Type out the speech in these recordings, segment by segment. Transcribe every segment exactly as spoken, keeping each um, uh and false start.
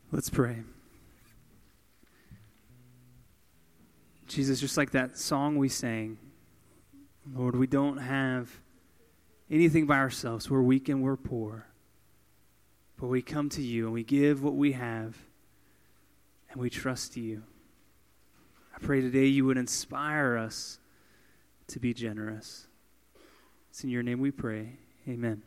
Let's pray. Jesus, just like that song we sang, Lord, we don't have anything by ourselves. We're weak and we're poor. But we come to you and we give what we have and we trust you. I pray today you would inspire us to be generous. It's in your name we pray. Amen.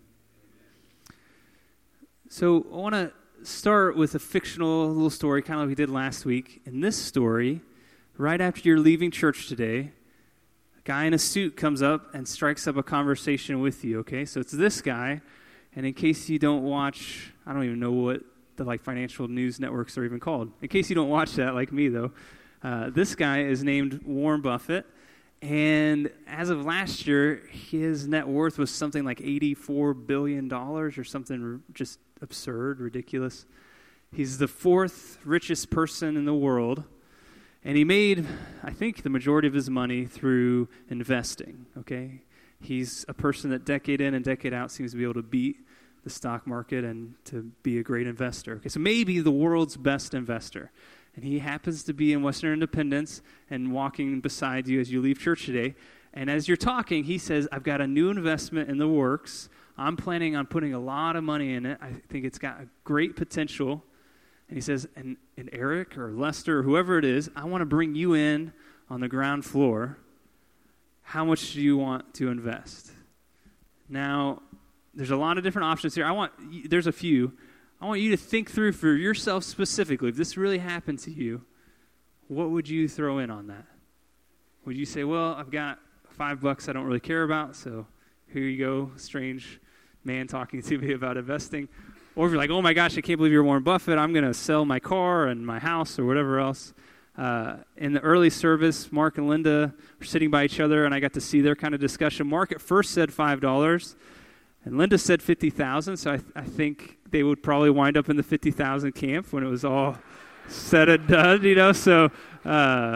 So I want to start with a fictional little story, kind of like we did last week. In this story, right after you're leaving church today, a guy in a suit comes up and strikes up a conversation with you, okay? So it's this guy, and in case you don't watch, I don't even know what the like financial news networks are even called. In case you don't watch that, like me though, uh, this guy is named Warren Buffett, and as of last year, his net worth was something like eighty-four billion dollars or something just absurd, ridiculous. He's the fourth richest person in the world, and he made, I think, the majority of his money through investing, okay? He's a person that decade in and decade out seems to be able to beat the stock market and to be a great investor. Okay, so maybe the world's best investor. And he happens to be in Western Independence and walking beside you as you leave church today. And as you're talking, he says, I've got a new investment in the works. I'm planning on putting a lot of money in it. I think it's got a great potential. And he says, and, and Eric or Lester or whoever it is, I want to bring you in on the ground floor. How much do you want to invest? Now, there's a lot of different options here. I want, there's a few. I want you to think through for yourself specifically, if this really happened to you, what would you throw in on that? Would you say, well, I've got five bucks I don't really care about, so here you go, strange man talking to me about investing. Or if you're like, oh my gosh, I can't believe you're Warren Buffett, I'm going to sell my car and my house or whatever else. Uh, in the early service, Mark and Linda were sitting by each other, and I got to see their kind of discussion. Mark at first said five dollars, and Linda said fifty thousand dollars, so I, th- I think they would probably wind up in the fifty thousand dollars camp when it was all said and done, you know. So, uh,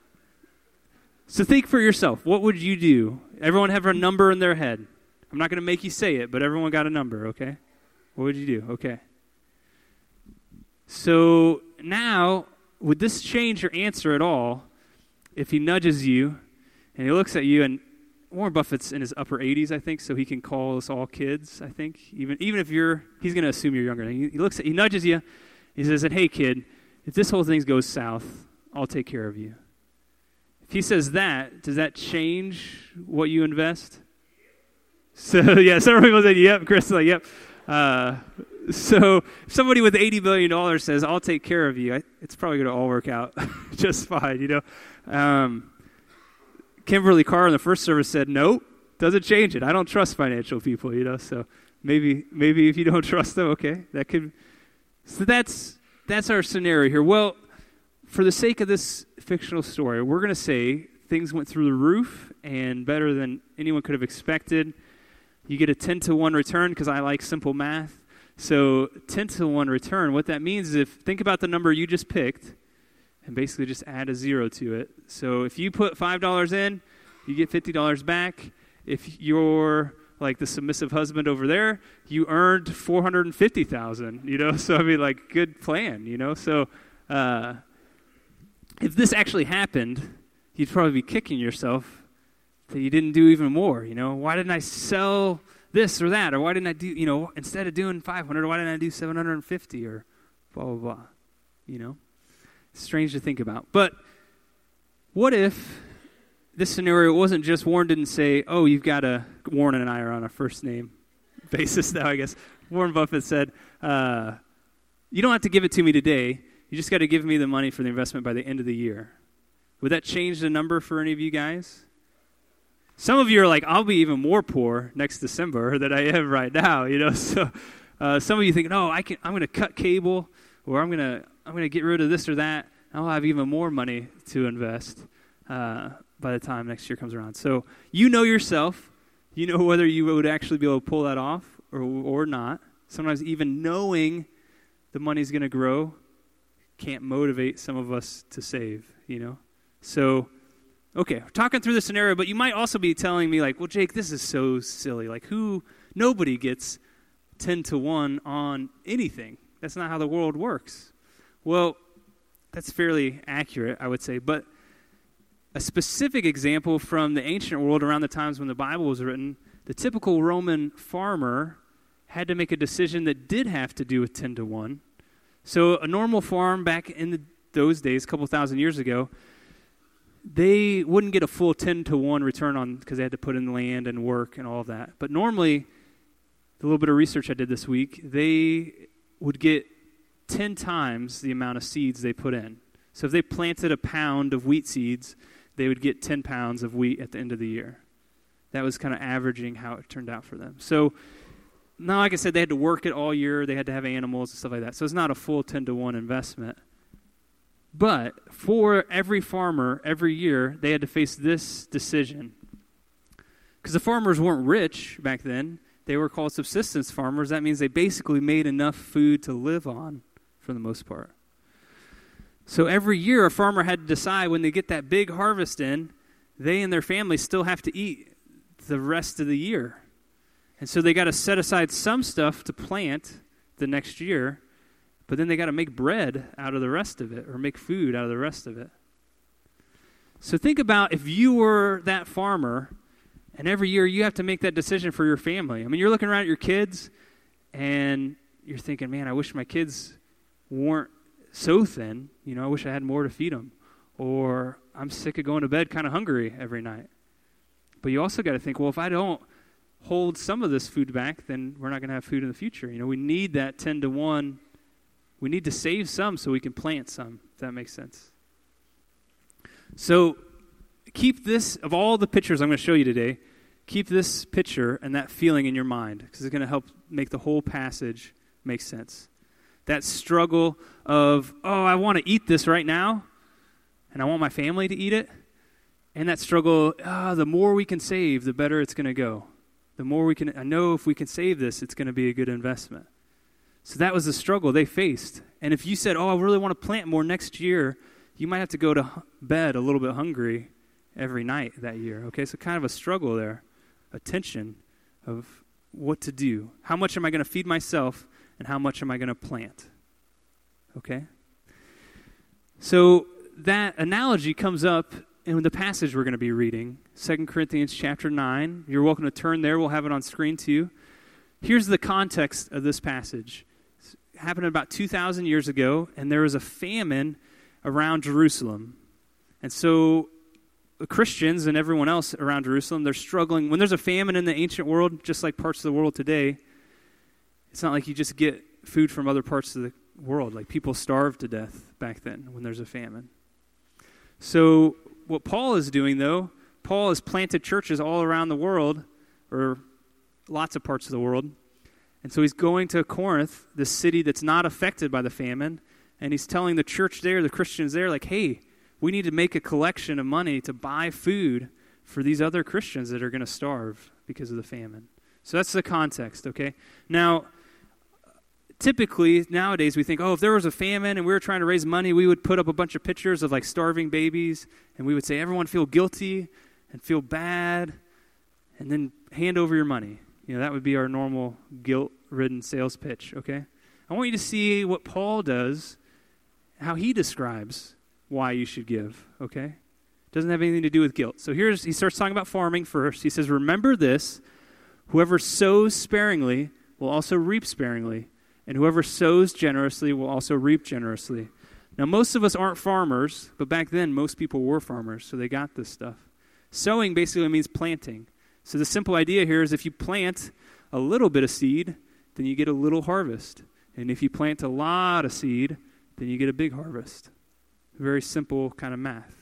so think for yourself. What would you do? Everyone have a number in their head. I'm not going to make you say it, but everyone got a number, okay? What would you do? Okay. So now, would this change your answer at all if he nudges you and he looks at you, and Warren Buffett's in his upper eighties, I think, so he can call us all kids, I think. Even even if you're, he's going to assume you're younger. He, he looks at, he nudges you, he says, hey kid, if this whole thing goes south, I'll take care of you. If he says that, does that change what you invest? So, yeah, several people said, yep. Chris is like, yep. Uh, so if somebody with eighty billion dollars says, I'll take care of you, I, it's probably going to all work out just fine, you know. Um, Kimberly Carr in the first service said, nope, doesn't change it. I don't trust financial people, you know. So maybe maybe if you don't trust them, okay, that could. So that's that's our scenario here. Well, for the sake of this fictional story, we're going to say things went through the roof and better than anyone could have expected. You get a ten to one return because I like simple math. So ten to one return, what that means is if, think about the number you just picked and basically just add a zero to it. So if you put five dollars in, you get fifty dollars back. If you're like the submissive husband over there, you earned four hundred fifty thousand dollars, you know? So, I mean, like, good plan, you know? So uh, if this actually happened, you'd probably be kicking yourself that you didn't do even more, you know? Why didn't I sell this or that? Or why didn't I do, you know, instead of doing five hundred, why didn't I do seven hundred fifty or blah, blah, blah, you know? Strange to think about. But what if this scenario wasn't just Warren didn't say, oh, you've got a, Warren and I are on a first name basis now, I guess. Warren Buffett said, uh, you don't have to give it to me today. You just got to give me the money for the investment by the end of the year. Would that change the number for any of you guys? Some of you are like, I'll be even more poor next December than I am right now, you know. So uh, some of you think, no, I can. I'm going to cut cable, or I'm going to I'm going to get rid of this or that. I'll have even more money to invest uh, by the time next year comes around. So you know yourself. You know whether you would actually be able to pull that off or or not. Sometimes even knowing the money's going to grow can't motivate some of us to save, you know. So, okay, we're talking through the scenario, but you might also be telling me like, well, Jake, this is so silly. Like who, nobody gets ten to one on anything. That's not how the world works. Well, that's fairly accurate, I would say. But a specific example from the ancient world around the times when the Bible was written, the typical Roman farmer had to make a decision that did have to do with ten to one. So a normal farm back in the, those days, a couple thousand years ago, they wouldn't get a full ten to one return on because they had to put in land and work and all of that. But normally, the little bit of research I did this week, they would get ten times the amount of seeds they put in. So if they planted a pound of wheat seeds, they would get ten pounds of wheat at the end of the year. That was kind of averaging how it turned out for them. So now, like I said, they had to work it all year. They had to have animals and stuff like that. So it's not a full ten to one investment. But for every farmer, every year, they had to face this decision. Because the farmers weren't rich back then. They were called subsistence farmers. That means they basically made enough food to live on for the most part. So every year, a farmer had to decide when they get that big harvest in, they and their family still have to eat the rest of the year. And so they got to set aside some stuff to plant the next year, but then they got to make bread out of the rest of it or make food out of the rest of it. So think about if you were that farmer and every year you have to make that decision for your family. I mean, you're looking around at your kids and you're thinking, man, I wish my kids weren't so thin. You know, I wish I had more to feed them. Or I'm sick of going to bed kind of hungry every night. But you also got to think, well, if I don't hold some of this food back, then we're not going to have food in the future. You know, we need that ten to one. We need to save some so we can plant some, if that makes sense. So keep this, of all the pictures I'm going to show you today, keep this picture and that feeling in your mind because it's going to help make the whole passage make sense. That struggle of, oh, I want to eat this right now, and I want my family to eat it. And that struggle, oh, the more we can save, the better it's going to go. The more we can, I know if we can save this, it's going to be a good investment. So that was the struggle they faced. And if you said, oh, I really want to plant more next year, you might have to go to bed a little bit hungry every night that year. Okay, so kind of a struggle there, a tension of what to do. How much am I going to feed myself, and how much am I going to plant? Okay? So that analogy comes up in the passage we're going to be reading, Second Corinthians chapter nine. You're welcome to turn there. We'll have it on screen too. Here's the context of this passage. It happened about two thousand years ago, and there was a famine around Jerusalem. And so the Christians and everyone else around Jerusalem, they're struggling. When there's a famine in the ancient world, just like parts of the world today, it's not like you just get food from other parts of the world. Like people starved to death back then when there's a famine. So what Paul is doing, though, Paul has planted churches all around the world, or lots of parts of the world. And so he's going to Corinth, the city that's not affected by the famine, and he's telling the church there, the Christians there, like, hey, we need to make a collection of money to buy food for these other Christians that are going to starve because of the famine. So that's the context, okay? Now, typically, nowadays, we think, oh, if there was a famine and we were trying to raise money, we would put up a bunch of pictures of, like, starving babies, and we would say, everyone feel guilty and feel bad, and then hand over your money. You know, that would be our normal guilt-ridden sales pitch, okay? I want you to see what Paul does, how he describes why you should give, okay? It doesn't have anything to do with guilt. So here's, he starts talking about farming first. He says, remember this, whoever sows sparingly will also reap sparingly, and whoever sows generously will also reap generously. Now, most of us aren't farmers, but back then, most people were farmers, so they got this stuff. Sowing basically means planting. So the simple idea here is if you plant a little bit of seed, then you get a little harvest. And if you plant a lot of seed, then you get a big harvest. Very simple kind of math.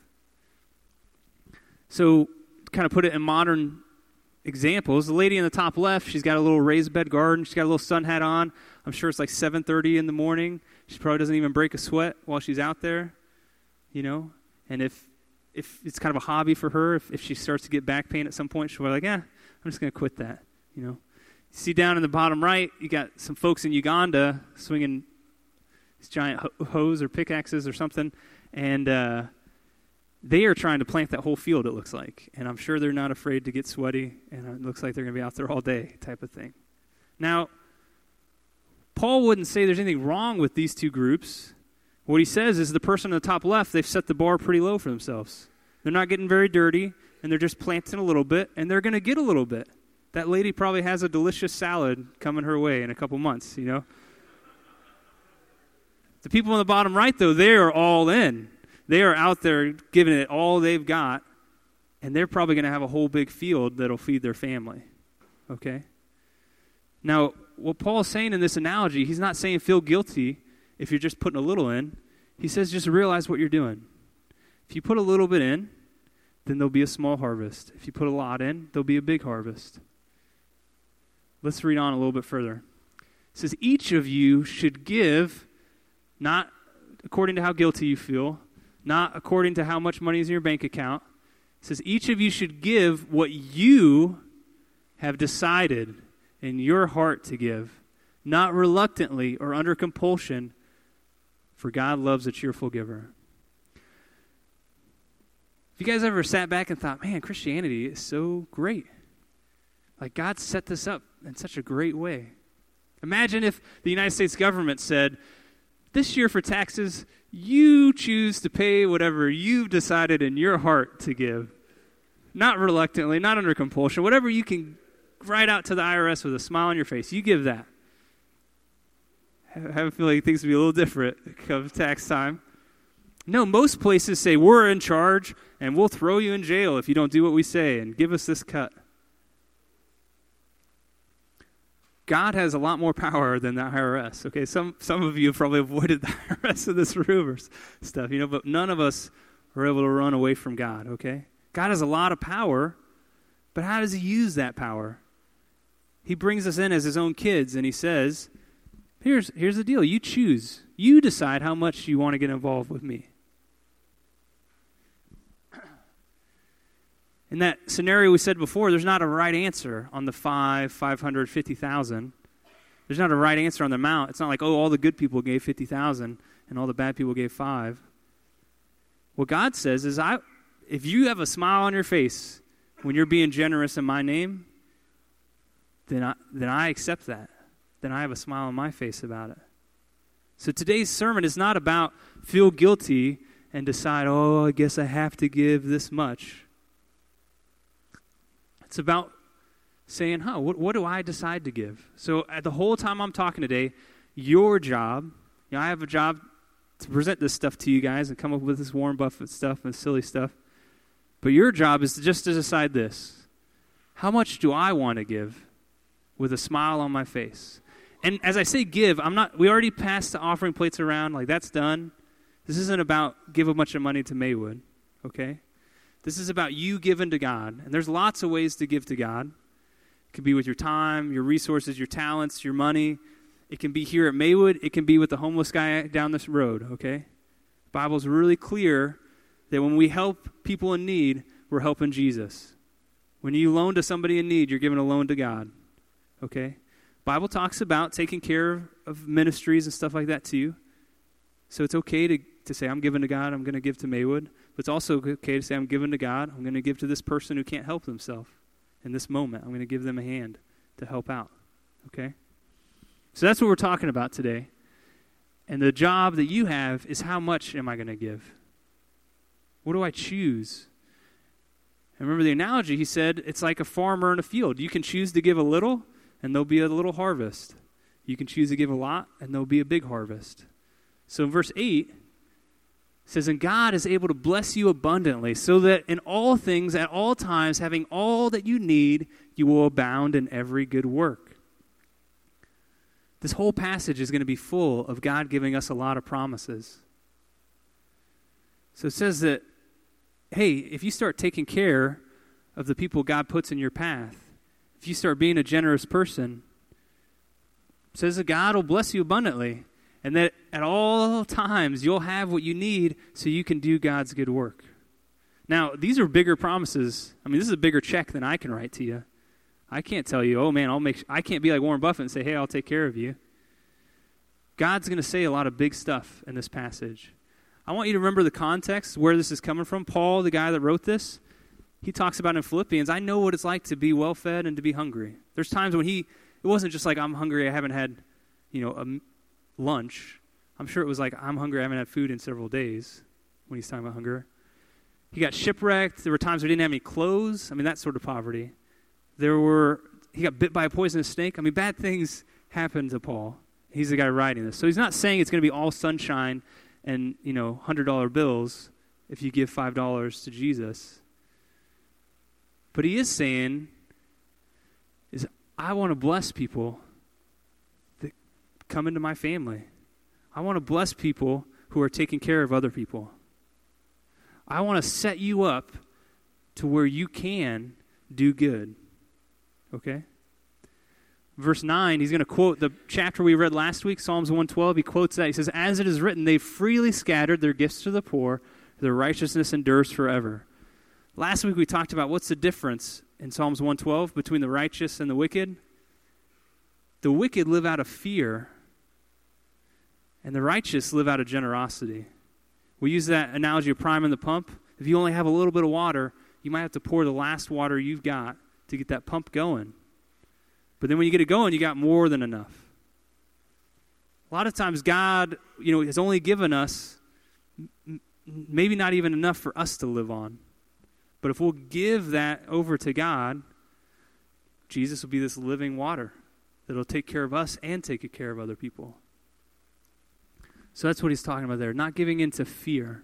So kind of put it in modern examples. The lady in the top left, she's got a little raised bed garden. She's got a little sun hat on. I'm sure it's like seven thirty in the morning. She probably doesn't even break a sweat while she's out there, you know. And if if it's kind of a hobby for her, if, if she starts to get back pain at some point, she'll be like, yeah, I'm just going to quit that, you know. You see down in the bottom right, you got some folks in Uganda swinging these giant ho- hoes or pickaxes or something, and uh, they are trying to plant that whole field, it looks like. And I'm sure they're not afraid to get sweaty, and it looks like they're going to be out there all day type of thing. Now, Paul wouldn't say there's anything wrong with these two groups What he says is the person on the top left, they've set the bar pretty low for themselves. They're not getting very dirty, and they're just planting a little bit, and they're going to get a little bit. That lady probably has a delicious salad coming her way in a couple months, you know. The people on the bottom right, though, they are all in. They are out there giving it all they've got, and they're probably going to have a whole big field that'll feed their family, okay? Now, what Paul's saying in this analogy, he's not saying feel guilty if you're just putting a little in. He says just realize what you're doing. If you put a little bit in, then there'll be a small harvest. If you put a lot in, there'll be a big harvest. Let's read on a little bit further. It says, each of you should give, not according to how guilty you feel, not according to how much money is in your bank account. It says, each of you should give what you have decided in your heart to give, not reluctantly or under compulsion, for God loves a cheerful giver. Have you guys ever sat back and thought, man, Christianity is so great. Like, God set this up in such a great way. Imagine if the United States government said, this year for taxes, you choose to pay whatever you've decided in your heart to give. Not reluctantly, not under compulsion. Whatever you can write out to the I R S with a smile on your face, you give that. I have a feeling things will be a little different come tax time. No, most places say, we're in charge, and we'll throw you in jail if you don't do what we say, and give us this cut. God has a lot more power than the I R S. Okay, some some of you have probably avoided the I R S in this room or stuff, you know, but none of us are able to run away from God, okay? God has a lot of power, but how does he use that power? He brings us in as his own kids, and he says, here's, here's the deal. You choose. You decide how much you want to get involved with me. In that scenario we said before, there's not a right answer on the five, five hundred, fifty thousand. There's not a right answer on the amount. It's not like, oh, all the good people gave fifty thousand and all the bad people gave five. What God says is, I, if you have a smile on your face when you're being generous in my name, then I, then I accept that. Then I have a smile on my face about it. So today's sermon is not about feel guilty and decide, oh, I guess I have to give this much. It's about saying, huh, what, what do I decide to give? So at the whole time I'm talking today, your job, you know, I have a job to present this stuff to you guys and come up with this Warren Buffett stuff and silly stuff. But your job is to just to decide this. How much do I want to give with a smile on my face? And as I say give, I'm not, we already passed the offering plates around, like that's done. This isn't about give a bunch of money to Maywood, okay? This is about you giving to God. And there's lots of ways to give to God. It can be with your time, your resources, your talents, your money. It can be here at Maywood. It can be with the homeless guy down this road, okay? The Bible's really clear that when we help people in need, we're helping Jesus. When you loan to somebody in need, you're giving a loan to God, okay? Bible talks about taking care of ministries and stuff like that too. So it's okay to, to say, I'm giving to God, I'm going to give to Maywood. But it's also okay to say, I'm giving to God, I'm going to give to this person who can't help themselves in this moment. I'm going to give them a hand to help out, okay? So that's what we're talking about today. And the job that you have is, how much am I going to give? What do I choose? And remember the analogy, he said, it's like a farmer in a field. You can choose to give a little, and there'll be a little harvest. You can choose to give a lot, and there'll be a big harvest. So in verse eight, it says, and God is able to bless you abundantly, so that in all things, at all times, having all that you need, you will abound in every good work. This whole passage is going to be full of God giving us a lot of promises. So it says that, hey, if you start taking care of the people God puts in your path, if you start being a generous person, it says that God will bless you abundantly, and that at all times you'll have what you need so you can do God's good work. Now, these are bigger promises. I mean, this is a bigger check than I can write to you. I can't tell you, oh man, I'll make. I can't be like Warren Buffett and say, hey, I'll take care of you. God's going to say a lot of big stuff in this passage. I want you to remember the context, where this is coming from. Paul, the guy that wrote this, he talks about in Philippians, I know what it's like to be well-fed and to be hungry. There's times when he, it wasn't just like, I'm hungry, I haven't had, you know, a lunch. I'm sure it was like, I'm hungry, I haven't had food in several days when he's talking about hunger. He got shipwrecked. There were times where he didn't have any clothes. I mean, that sort of poverty. There were, he got bit by a poisonous snake. I mean, bad things happened to Paul. He's the guy writing this. So he's not saying it's going to be all sunshine and, you know, one hundred dollar bills if you give five dollars to Jesus. But he is saying, is I want to bless people that come into my family. I want to bless people who are taking care of other people. I want to set you up to where you can do good. Okay? Verse nine, he's going to quote the chapter we read last week, Psalms one twelve. He quotes that. He says, as it is written, they freely scattered their gifts to the poor. Their righteousness endures forever. Last week we talked about what's the difference in Psalms one twelve between the righteous and the wicked. The wicked live out of fear, and the righteous live out of generosity. We use that analogy of priming the pump. If you only have a little bit of water, you might have to pour the last water you've got to get that pump going. But then when you get it going, you got more than enough. A lot of times God, you know, has only given us m- maybe not even enough for us to live on. But if we'll give that over to God, Jesus will be this living water that'll take care of us and take care of other people. So that's what he's talking about there, not giving into fear.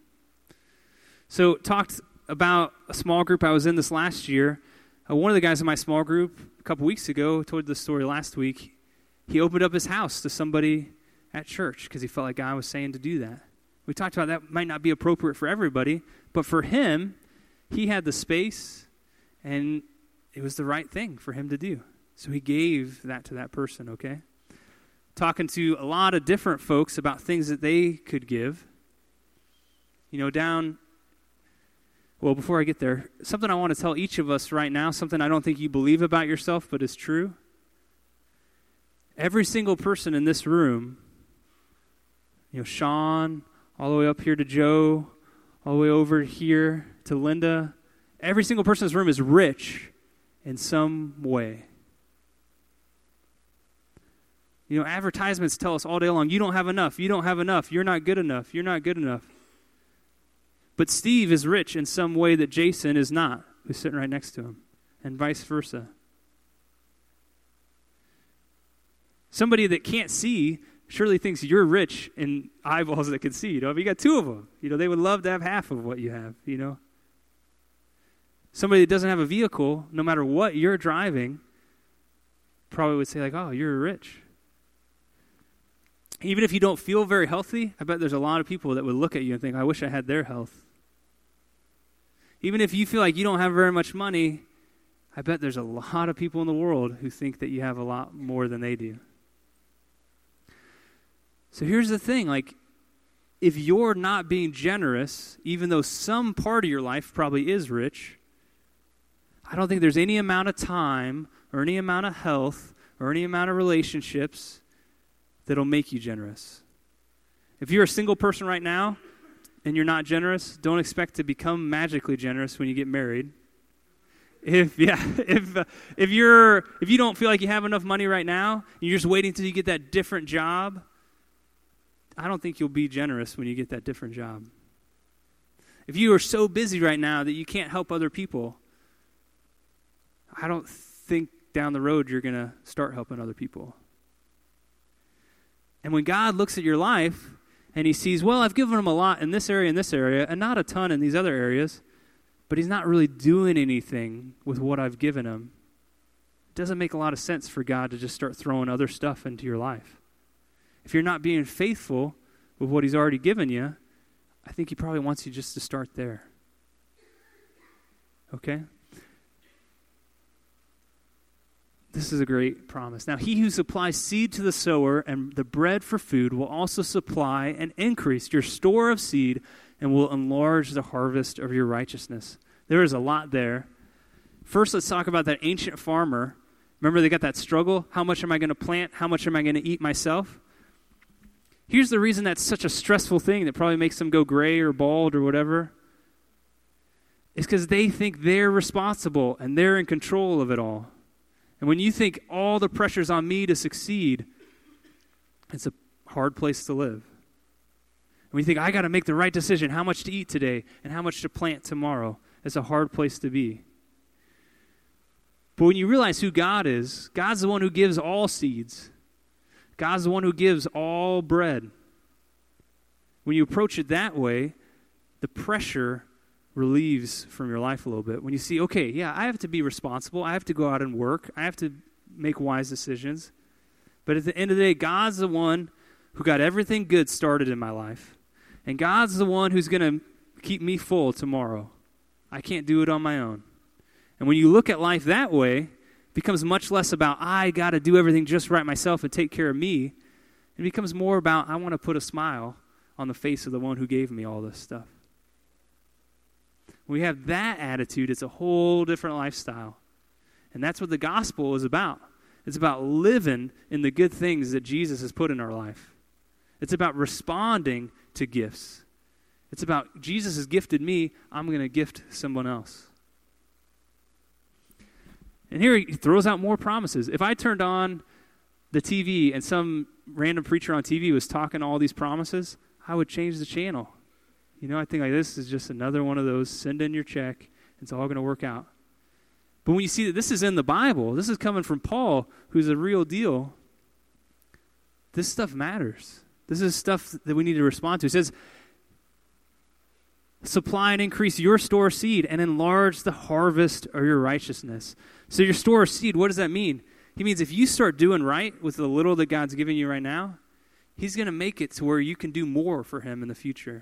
So talked about a small group I was in this last year. Uh, one of the guys in my small group a couple weeks ago, told the story last week, he opened up his house to somebody at church because he felt like God was saying to do that. We talked about that might not be appropriate for everybody, but for him, he had the space and it was the right thing for him to do. So he gave that to that person, okay? Talking to a lot of different folks about things that they could give. You know, down, well, before I get there, something I want to tell each of us right now, something I don't think you believe about yourself, but is true. Every single person in this room, you know, Sean, all the way up here to Joe, all the way over here to Linda, every single person in this room is rich in some way. You know, advertisements tell us all day long, you don't have enough, you don't have enough, you're not good enough, you're not good enough. But Steve is rich in some way that Jason is not, who's sitting right next to him, and vice versa. Somebody that can't see surely thinks you're rich in eyeballs that can see. You know, if you got two of them, you know, they would love to have half of what you have, you know. Somebody that doesn't have a vehicle, no matter what you're driving, probably would say like, oh, you're rich. Even if you don't feel very healthy, I bet there's a lot of people that would look at you and think, I wish I had their health. Even if you feel like you don't have very much money, I bet there's a lot of people in the world who think that you have a lot more than they do. So here's the thing, like, if you're not being generous, even though some part of your life probably is rich, I don't think there's any amount of time or any amount of health or any amount of relationships that'll make you generous. If you're a single person right now and you're not generous, don't expect to become magically generous when you get married. If yeah, if uh, if you're if you don't feel like you have enough money right now, and you're just waiting until you get that different job, I don't think you'll be generous when you get that different job. If you are so busy right now that you can't help other people, I don't think down the road you're going to start helping other people. And when God looks at your life and he sees, well, I've given him a lot in this area and this area and not a ton in these other areas, but he's not really doing anything with what I've given him, it doesn't make a lot of sense for God to just start throwing other stuff into your life. If you're not being faithful with what he's already given you, I think he probably wants you just to start there. Okay? This is a great promise. Now, he who supplies seed to the sower and the bread for food will also supply and increase your store of seed and will enlarge the harvest of your righteousness. There is a lot there. First, let's talk about that ancient farmer. Remember, they got that struggle. How much am I going to plant? How much am I going to eat myself? Here's the reason that's such a stressful thing that probably makes them go gray or bald or whatever. It's because they think they're responsible and they're in control of it all. And when you think all the pressure's on me to succeed, it's a hard place to live. when you think, I got to make the right decision, how much to eat today and how much to plant tomorrow, it's a hard place to be. But when you realize who God is, God's the one who gives all seeds. God's the one who gives all bread. When you approach it that way, the pressure relieves from your life a little bit. When you see, okay, yeah, I have to be responsible. I have to go out and work. I have to make wise decisions. But at the end of the day, God's the one who got everything good started in my life. And God's the one who's going to keep me full tomorrow. I can't do it on my own. And when you look at life that way, it becomes much less about, I got to do everything just right myself and take care of me. It becomes more about, I want to put a smile on the face of the one who gave me all this stuff. When we have that attitude, it's a whole different lifestyle. And that's what the gospel is about. It's about living in the good things that Jesus has put in our life. It's about responding to gifts. It's about, Jesus has gifted me, I'm going to gift someone else. And here he throws out more promises. If I turned on the T V and some random preacher on T V was talking all these promises, I would change the channel. You know, I think like this is just another one of those, send in your check, it's all going to work out. But when you see that this is in the Bible, this is coming from Paul, who's a real deal, this stuff matters. This is stuff that we need to respond to. It says, supply and increase your store of seed and enlarge the harvest of your righteousness. So your store of seed, what does that mean? He means if you start doing right with the little that God's giving you right now, he's going to make it to where you can do more for him in the future.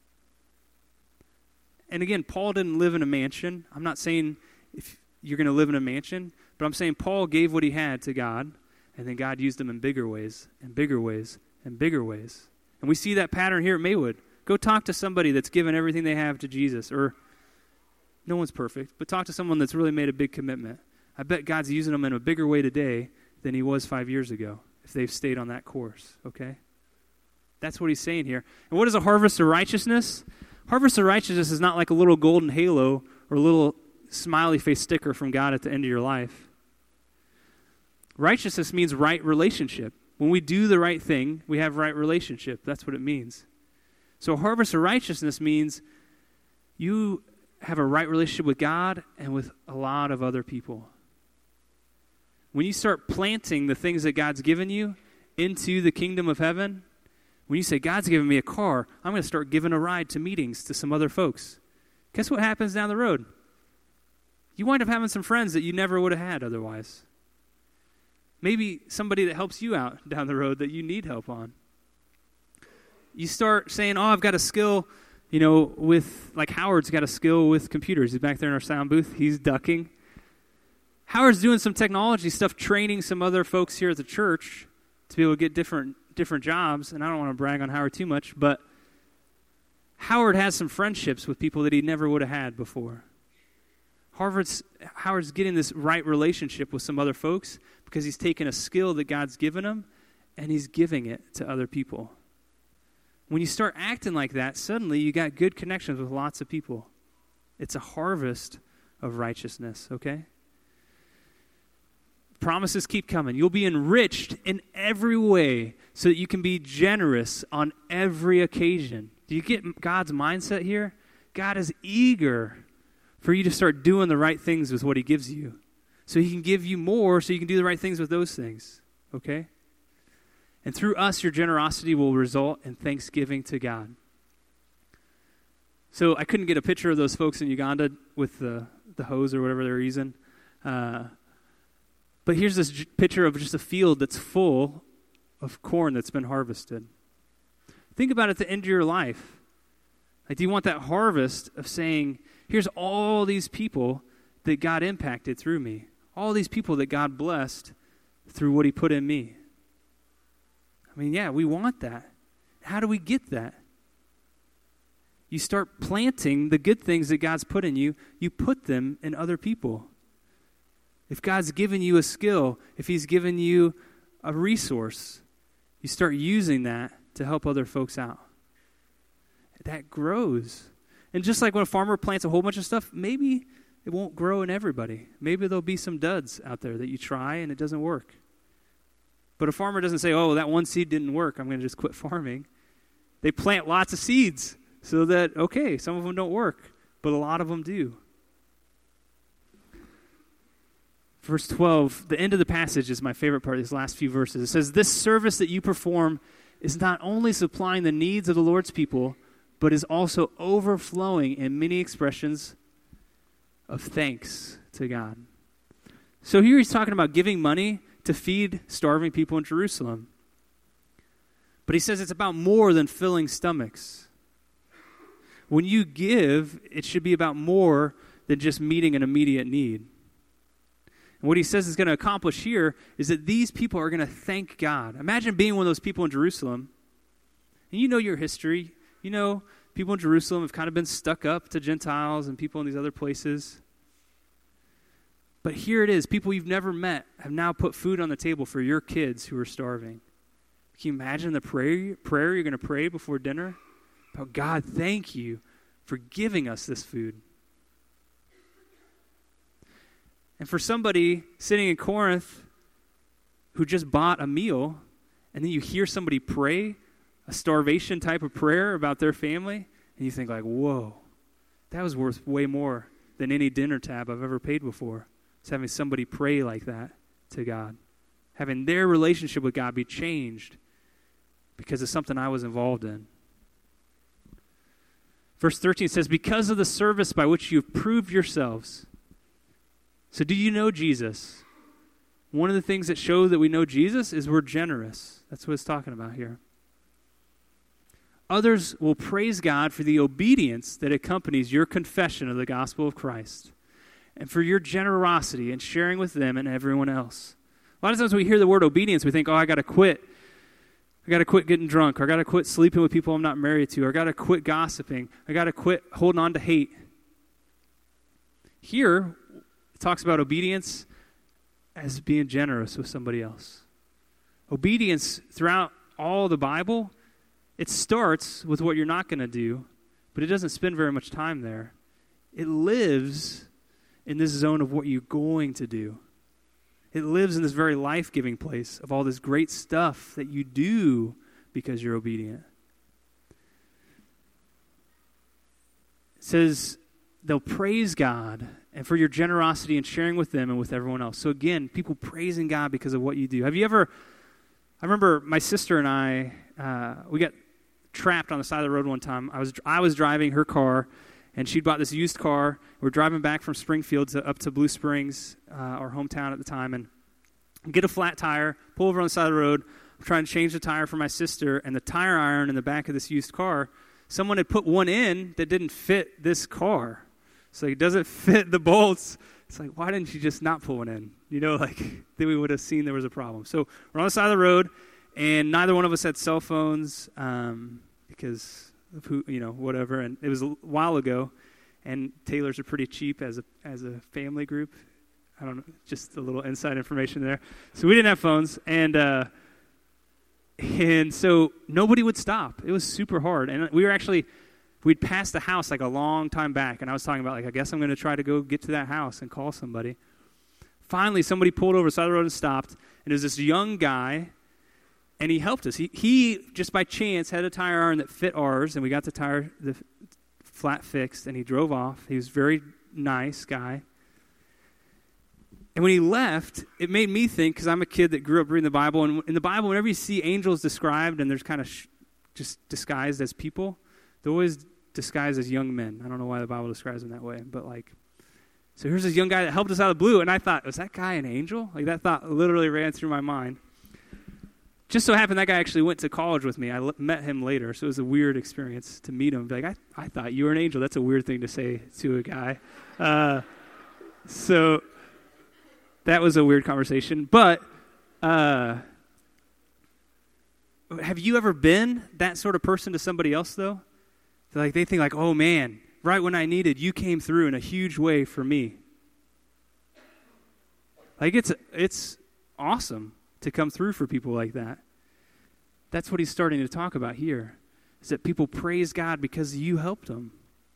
And again, Paul didn't live in a mansion. I'm not saying if you're going to live in a mansion, but I'm saying Paul gave what he had to God, and then God used him in bigger ways and bigger ways and bigger ways. And we see that pattern here at Maywood. Go talk to somebody that's given everything they have to Jesus, or no one's perfect, but talk to someone that's really made a big commitment. I bet God's using them in a bigger way today than he was five years ago if they've stayed on that course, okay? That's what he's saying here. And what is a harvest of righteousness? Harvest of righteousness is not like a little golden halo or a little smiley face sticker from God at the end of your life. Righteousness means right relationship. When we do the right thing, we have right relationship. That's what it means. So a harvest of righteousness means you have a right relationship with God and with a lot of other people. When you start planting the things that God's given you into the kingdom of heaven, when you say, God's given me a car, I'm going to start giving a ride to meetings to some other folks. Guess what happens down the road? You wind up having some friends that you never would have had otherwise. Maybe somebody that helps you out down the road that you need help on. You start saying, oh, I've got a skill, you know, with, like Howard's got a skill with computers. He's back there in our sound booth. He's ducking. Howard's doing some technology stuff, training some other folks here at the church to be able to get different different jobs. And I don't want to brag on Howard too much, but Howard has some friendships with people that he never would have had before. Harvard's, Howard's getting this right relationship with some other folks because he's taken a skill that God's given him and he's giving it to other people. When you start acting like that, suddenly you got good connections with lots of people. It's a harvest of righteousness, okay? Promises keep coming. You'll be enriched in every way so that you can be generous on every occasion. Do you get God's mindset here? God is eager for you to start doing the right things with what he gives you. So he can give you more so you can do the right things with those things, okay? And through us, your generosity will result in thanksgiving to God. So I couldn't get a picture of those folks in Uganda with the, the hose or whatever they're using. Uh, but here's this j- picture of just a field that's full of corn that's been harvested. Think about it at the end of your life. Like, do you want that harvest of saying, here's all these people that God impacted through me. All these people that God blessed through what he put in me. I mean, yeah, we want that. How do we get that? You start planting the good things that God's put in you. You put them in other people. If God's given you a skill, if he's given you a resource, you start using that to help other folks out. That grows. And just like when a farmer plants a whole bunch of stuff, maybe it won't grow in everybody. Maybe there'll be some duds out there that you try and it doesn't work. But a farmer doesn't say, oh, that one seed didn't work, I'm going to just quit farming. They plant lots of seeds so that, okay, some of them don't work, but a lot of them do. Verse twelve, the end of the passage is my favorite part of these last few verses. It says, this service that you perform is not only supplying the needs of the Lord's people, but is also overflowing in many expressions of thanks to God. So here he's talking about giving money to feed starving people in Jerusalem. But he says it's about more than filling stomachs. When you give, it should be about more than just meeting an immediate need. And what he says is going to accomplish here is that these people are going to thank God. Imagine being one of those people in Jerusalem. And you know your history. You know people in Jerusalem have kind of been stuck up to Gentiles and people in these other places. But here it is. People you've never met have now put food on the table for your kids who are starving. Can you imagine the prayer, prayer you're going to pray before dinner? About, God, thank you for giving us this food. And for somebody sitting in Corinth who just bought a meal, and then you hear somebody pray a starvation type of prayer about their family, and you think like, whoa, that was worth way more than any dinner tab I've ever paid before. It's having somebody pray like that to God. Having their relationship with God be changed because of something I was involved in. Verse thirteen says, because of the service by which you have proved yourselves. So do you know Jesus? One of the things that show that we know Jesus is we're generous. That's what it's talking about here. Others will praise God for the obedience that accompanies your confession of the gospel of Christ and for your generosity in sharing with them and everyone else. A lot of times when we hear the word obedience, we think, oh, I got to quit. I got to quit getting drunk. Or I got to quit sleeping with people I'm not married to. Or I got to quit gossiping. I got to quit holding on to hate. Here, it talks about obedience as being generous with somebody else. Obedience throughout all the Bible, it starts with what you're not going to do, but it doesn't spend very much time there. It lives in this zone of what you're going to do. It lives in this very life-giving place of all this great stuff that you do because you're obedient. It says they'll praise God and for your generosity and sharing with them and with everyone else. So again, people praising God because of what you do. Have you ever, I remember my sister and I, uh, we got trapped on the side of the road one time. I was I was driving her car, and she'd bought this used car. We're driving back from Springfield to, up to Blue Springs, uh, our hometown at the time, and get a flat tire, pull over on the side of the road, I'm trying to change the tire for my sister, and the tire iron in the back of this used car, someone had put one in that didn't fit this car. So it doesn't fit the bolts. It's like, why didn't you just not pull one in? You know, like, then we would have seen there was a problem. So we're on the side of the road, and neither one of us had cell phones um, because of who, you know, whatever. And it was a while ago, and Taylors are pretty cheap as a as a family group. I don't know, just a little inside information there. So we didn't have phones, and uh, and so nobody would stop. It was super hard, and we were actually. We'd passed the house like a long time back, and I was talking about, like, I guess I'm going to try to go get to that house and call somebody. Finally, somebody pulled over the side of the road and stopped, and it was this young guy, and he helped us. He, he just by chance, had a tire iron that fit ours, and we got the tire, the flat fixed, and he drove off. He was a very nice guy. And when he left, it made me think, because I'm a kid that grew up reading the Bible, and in the Bible, whenever you see angels described, and there's kind of sh- just disguised as people, they're always disguised as young men. I don't know why the Bible describes them that way, but like, so here's this young guy that helped us out of the blue, and I thought, was that guy an angel? Like, that thought literally ran through my mind. Just so happened that guy actually went to college with me. I l- met him later, so it was a weird experience to meet him. Be like, I, I thought you were an angel. That's a weird thing to say to a guy. Uh, so that was a weird conversation. But uh, have you ever been that sort of person to somebody else, though? Like, they think like, oh man, right when I needed, you came through in a huge way for me. Like, it's it's awesome to come through for people like that. That's what he's starting to talk about here, is that people praise God because you helped them.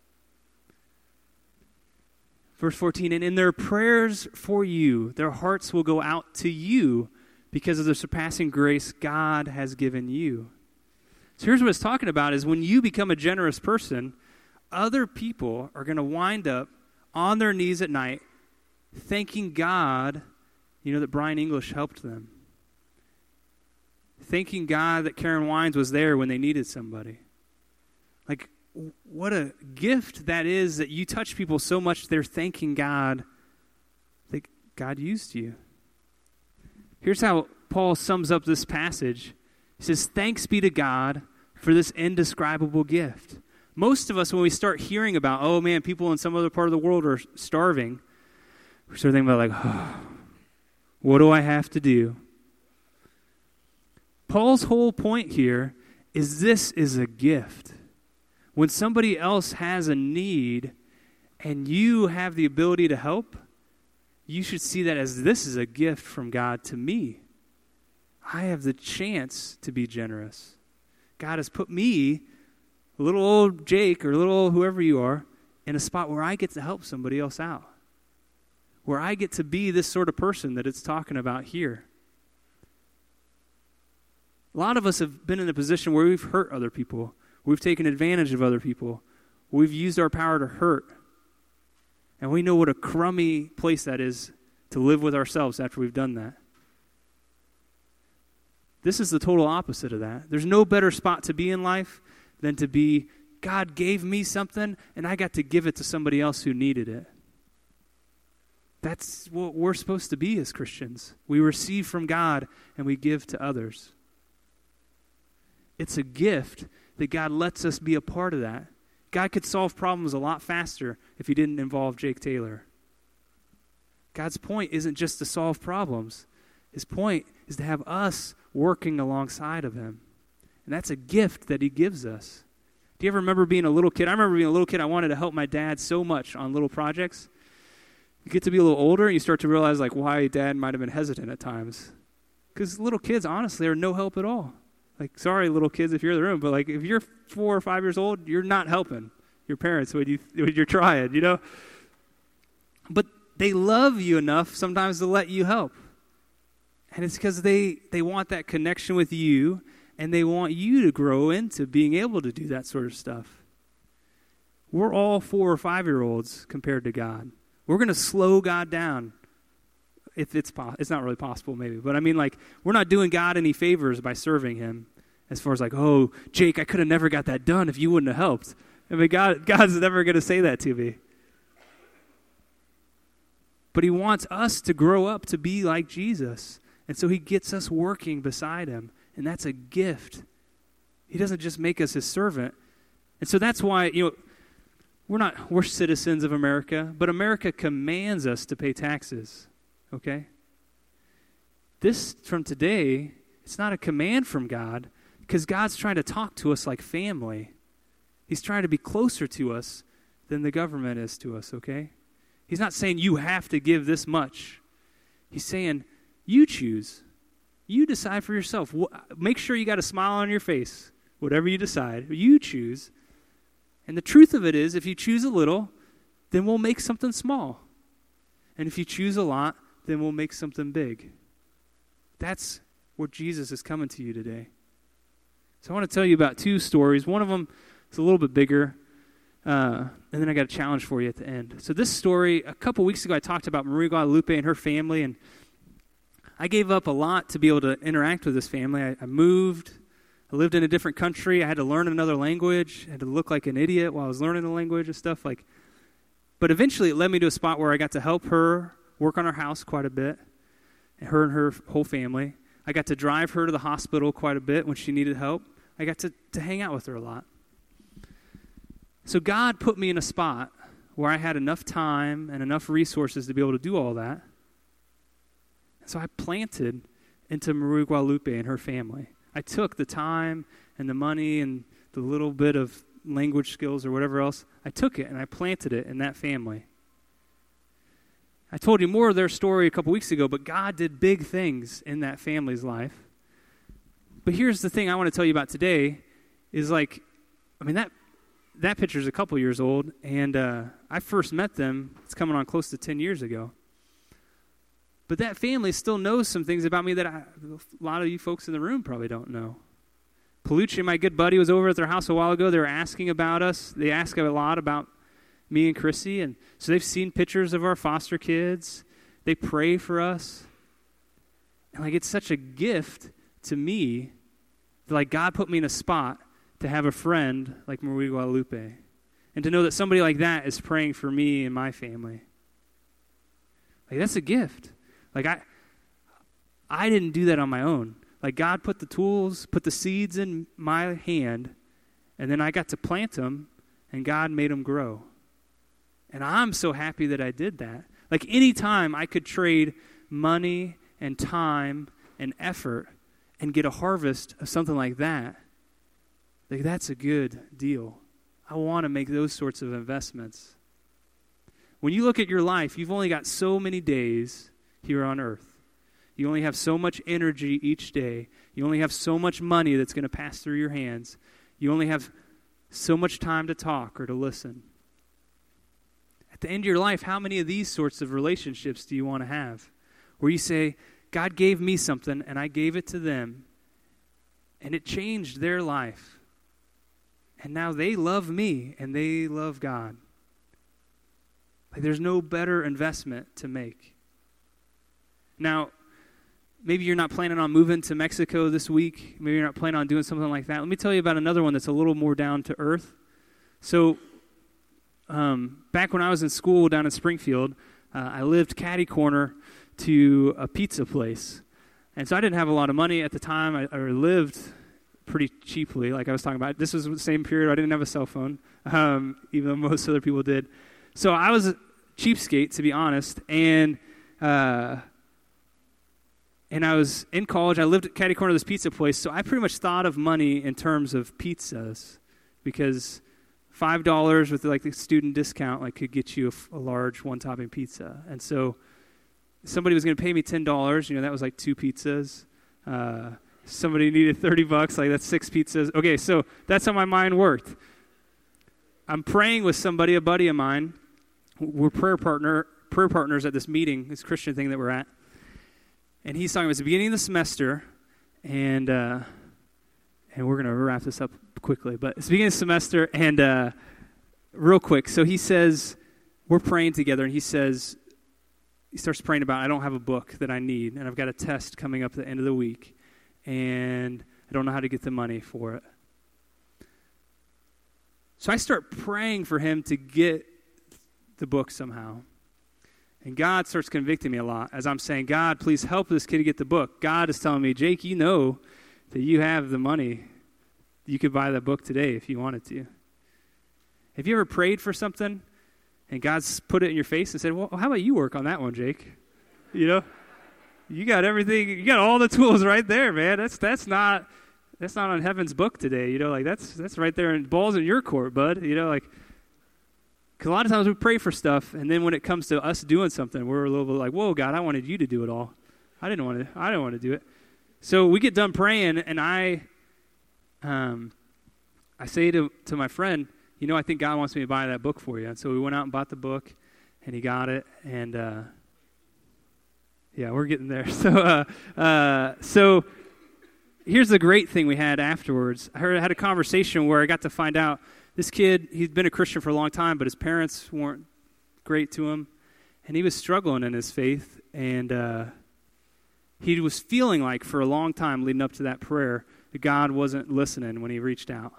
Verse fourteen, and in their prayers for you, their hearts will go out to you because of the surpassing grace God has given you. So here's what it's talking about is when you become a generous person, other people are going to wind up on their knees at night thanking God, you know, that Brian English helped them. Thanking God that Karen Wines was there when they needed somebody. Like, what a gift that is that you touch people so much they're thanking God that God used you. Here's how Paul sums up this passage. He says, thanks be to God for this indescribable gift. Most of us, when we start hearing about, oh man, people in some other part of the world are starving, we start thinking about like, oh, what do I have to do? Paul's whole point here is this is a gift. When somebody else has a need and you have the ability to help, you should see that as this is a gift from God to me. I have the chance to be generous. God has put me, little old Jake or little old whoever you are, in a spot where I get to help somebody else out. Where I get to be this sort of person that it's talking about here. A lot of us have been in a position where we've hurt other people. We've taken advantage of other people. We've used our power to hurt. And we know what a crummy place that is to live with ourselves after we've done that. This is the total opposite of that. There's no better spot to be in life than to be, God gave me something, and I got to give it to somebody else who needed it. That's what we're supposed to be as Christians. We receive from God, and we give to others. It's a gift that God lets us be a part of that. God could solve problems a lot faster if he didn't involve Jake Taylor. God's point isn't just to solve problems. His point is to have us working alongside of him. And that's a gift that he gives us. Do you ever remember being a little kid? I remember being a little kid, I wanted to help my dad so much on little projects. You get to be a little older and you start to realize like why dad might have been hesitant at times. Because little kids, honestly, are no help at all. Like, sorry, little kids, if you're in the room, but like if you're four or five years old, you're not helping your parents when, you, when you're trying, you know? But they love you enough sometimes to let you help. And it's because they, they want that connection with you, and they want you to grow into being able to do that sort of stuff. We're all four or five-year-olds compared to God. We're going to slow God down. If it's po- it's not really possible, maybe. But I mean, like, we're not doing God any favors by serving him. As far as like, oh, Jake, I could have never got that done if you wouldn't have helped. I mean, God, God's never going to say that to me. But he wants us to grow up to be like Jesus. And so he gets us working beside him. And that's a gift. He doesn't just make us his servant. And so that's why, you know, we're not, we're citizens of America, but America commands us to pay taxes. Okay? This, from today, it's not a command from God, because God's trying to talk to us like family. He's trying to be closer to us than the government is to us, okay? He's not saying you have to give this much. He's saying, you choose. You decide for yourself. Make sure you got a smile on your face, whatever you decide. You choose. And the truth of it is, if you choose a little, then we'll make something small. And if you choose a lot, then we'll make something big. That's where Jesus is coming to you today. So I want to tell you about two stories. One of them is a little bit bigger, uh, and then I got a challenge for you at the end. So this story, a couple weeks ago, I talked about Marie Guadalupe and her family, and I gave up a lot to be able to interact with this family. I, I moved. I lived in a different country. I had to learn another language. I had to look like an idiot while I was learning the language and stuff. Like. But eventually it led me to a spot where I got to help her work on our house quite a bit, and her and her whole family. I got to drive her to the hospital quite a bit when she needed help. I got to, to hang out with her a lot. So God put me in a spot where I had enough time and enough resources to be able to do all that. So I planted into Marie Guadalupe and her family. I took the time and the money and the little bit of language skills or whatever else. I took it and I planted it in that family. I told you more of their story a couple weeks ago, but God did big things in that family's life. But here's the thing I want to tell you about today is like, I mean, that that picture is a couple years old, and uh, I first met them, it's coming on close to ten years ago. But that family still knows some things about me that I, a lot of you folks in the room probably don't know. Palucci, my good buddy, was over at their house a while ago. They were asking about us. They ask a lot about me and Chrissy, and so they've seen pictures of our foster kids. They pray for us. And like, it's such a gift to me that like God put me in a spot to have a friend like Marie Guadalupe, and to know that somebody like that is praying for me and my family. Like, that's a gift. Like, I I didn't do that on my own. Like, God put the tools, put the seeds in my hand, and then I got to plant them, and God made them grow. And I'm so happy that I did that. Like, any time I could trade money and time and effort and get a harvest of something like that, like, that's a good deal. I want to make those sorts of investments. When you look at your life, you've only got so many days here on earth. You only have so much energy each day. You only have so much money that's going to pass through your hands. You only have so much time to talk or to listen. At the end of your life, how many of these sorts of relationships do you want to have? Where you say, God gave me something and I gave it to them, and it changed their life. And now they love me and they love God. Like, there's no better investment to make. Now, maybe you're not planning on moving to Mexico this week. Maybe you're not planning on doing something like that. Let me tell you about another one that's a little more down to earth. So, um, back when I was in school down in Springfield, uh, I lived catty corner to a pizza place. And so I didn't have a lot of money at the time. I, I lived pretty cheaply, like I was talking about. This was the same period. I didn't have a cell phone, um, even though most other people did. So I was a cheapskate, to be honest, and uh, and I was in college. I lived at catty corner of this pizza place, so I pretty much thought of money in terms of pizzas, because five dollars with like the student discount like could get you a, a large one-topping pizza. And so somebody was going to pay me ten dollars. You know, that was like two pizzas. Uh, somebody needed thirty bucks. Like, that's six pizzas. Okay, so that's how my mind worked. I'm praying with somebody, a buddy of mine. We're prayer partner prayer partners at this meeting, this Christian thing that we're at. And he's talking about the beginning of the semester, and uh, and we're going to wrap this up quickly. But it's the beginning of the semester, and uh, real quick. So he says, we're praying together, and he says, he starts praying about, I don't have a book that I need, and I've got a test coming up at the end of the week, and I don't know how to get the money for it. So I start praying for him to get the book somehow. And God starts convicting me a lot as I'm saying, God, please help this kid get the book. God is telling me, Jake, you know that you have the money. You could buy that book today if you wanted to. Have you ever prayed for something and God's put it in your face and said, well, how about you work on that one, Jake? You know, you got everything, you got all the tools right there, man. That's that's not that's not on heaven's book today. You know, like that's that's right there, and ball's in your court, bud. You know, like, because a lot of times we pray for stuff, and then when it comes to us doing something, we're a little bit like, whoa, God, I wanted you to do it all. I didn't want to, I didn't want to do it. So we get done praying, and I um, I say to, to my friend, you know, I think God wants me to buy that book for you. And so we went out and bought the book, and he got it, and uh, yeah, we're getting there. So, uh, uh, so here's the great thing we had afterwards. I heard, I had a conversation where I got to find out this kid, he'd been a Christian for a long time, but his parents weren't great to him, and he was struggling in his faith, and uh, he was feeling like for a long time leading up to that prayer that God wasn't listening when he reached out.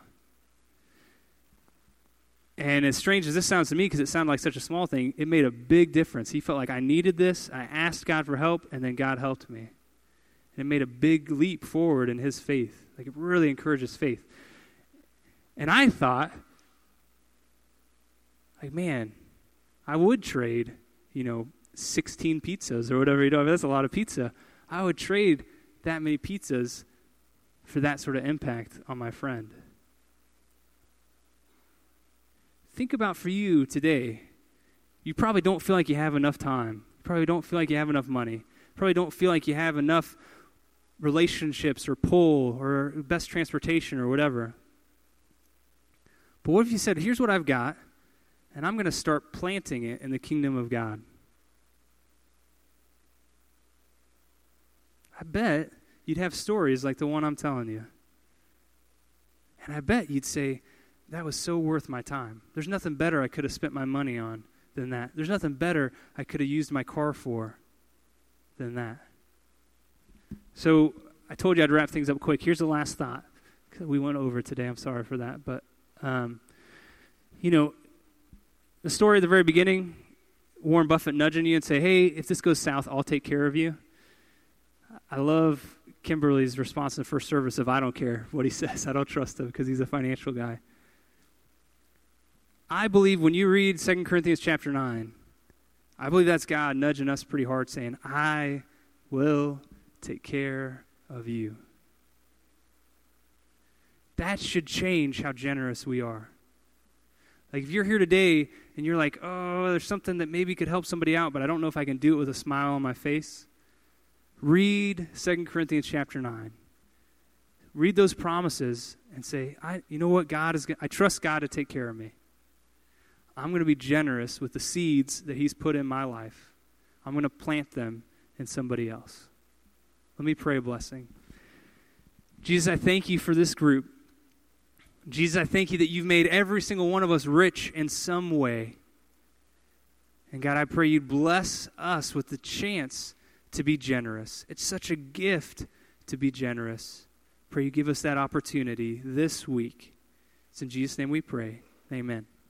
And as strange as this sounds to me, because it sounded like such a small thing, it made a big difference. He felt like I needed this. I asked God for help, and then God helped me. And it made a big leap forward in his faith. Like, it really encouraged his faith. And I thought, like, man, I would trade, you know, sixteen pizzas or whatever. You know, I mean, that's a lot of pizza. I would trade that many pizzas for that sort of impact on my friend. Think about for you today, you probably don't feel like you have enough time. You probably don't feel like you have enough money. You probably don't feel like you have enough relationships or pull or best transportation or whatever. But what if you said, here's what I've got, and I'm going to start planting it in the kingdom of God? I bet you'd have stories like the one I'm telling you. And I bet you'd say, that was so worth my time. There's nothing better I could have spent my money on than that. There's nothing better I could have used my car for than that. So I told you I'd wrap things up quick. Here's the last thought. We went over today. I'm sorry for that. But, um, you know, the story at the very beginning, Warren Buffett nudging you and say, hey, if this goes south, I'll take care of you. I love Kimberly's response in the first service of, I don't care what he says. I don't trust him because he's a financial guy. I believe when you read Second Corinthians chapter nine, I believe that's God nudging us pretty hard saying, I will take care of you. That should change how generous we are. Like if you're here today and you're like, oh, there's something that maybe could help somebody out, but I don't know if I can do it with a smile on my face. Read Second Corinthians chapter nine. Read those promises and say, I, you know what, God is. I trust God to take care of me. I'm going to be generous with the seeds that he's put in my life. I'm going to plant them in somebody else. Let me pray a blessing. Jesus, I thank you for this group. Jesus, I thank you that you've made every single one of us rich in some way. And God, I pray you'd bless us with the chance to be generous. It's such a gift to be generous. Pray you give us that opportunity this week. It's in Jesus' name we pray. Amen.